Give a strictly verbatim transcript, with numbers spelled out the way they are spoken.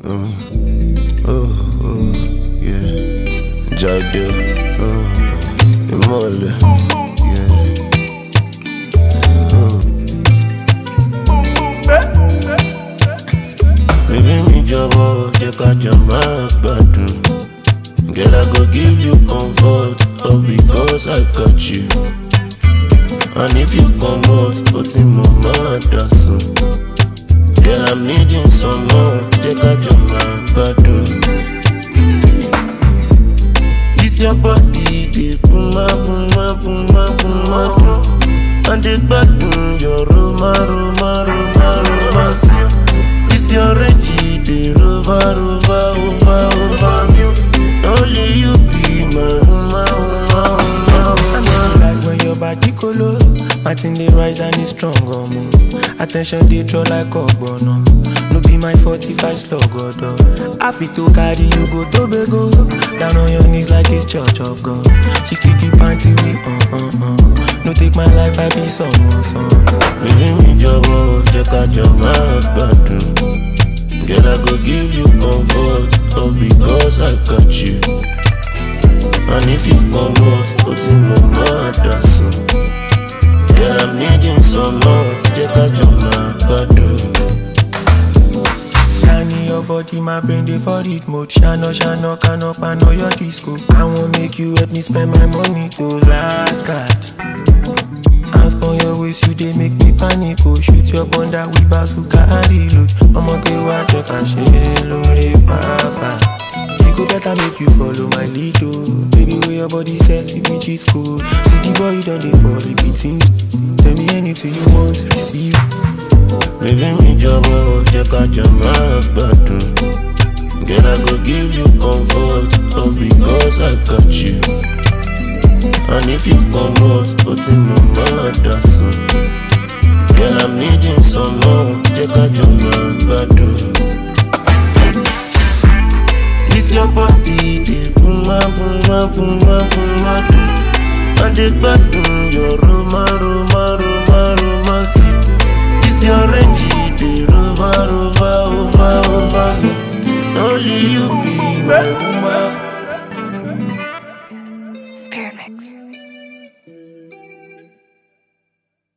Uh, oh, oh, yeah. Jade, oh, Imole, yeah. Oh. Baby, me jọ̀wọ́, jẹ́ ká jọ máa gbádùn. Girl, I go give you comfort, all because I got you. And if you come out, put in my mother soon. Girl, I'm needing some more, take a jump, badoo. This your body, the puma, puma, puma, puma, puma. And the badoo, your Roma, Roma, Roma, Roma. This your Reggie, the Rova, Rova, Rova, Rova. Only you be my Roma, Roma, Roma. I like when your body color, my thing they rise and it's strong, oh, man. Attention they draw like ogbono. No be my forty-five slug, God. I fit to carry you go to Bego. Down on your knees like it's church of God. Shifty the panty we uh uh uh. No take my life, I be someone, son. Baby, me jọ̀wọ́, jẹ́ ká jọ máa gbádùn. Girl, I go give you comfort, all because I got you. And if you come out, put in my mother soon. Girl, I'm needing some more, jẹ́ ká jọ máa gbádùn. Scanning your body, my brain they for it mode. Shano, shano, can up, I know your disco. I won't make you help me spend my money to last card. Hands on your waist, you they make me panic. Oh, shoot your bunda with bazooka and reload. I'ma get what you can share, load papa. It go better make you follow my lead, oh. Baby, where your body set, if me cheat cool. See the boy, you don't dey for repeating. Tell me anything you want to receive. Baby, me jọ̀wọ́, jẹ́ ká jọ máa gbádùn. Girl, I go give you comfort, all because I got you. And if you come out, put in my mother soon. Girl, I'm needing some more, jẹ́ ká jọ máa gbádùn. This your body, the puma, puma, puma, puma, puma. And the gbádùn, your Roma, Roma, Roma, Roma, see. This your Reggie, the Rova, Rova.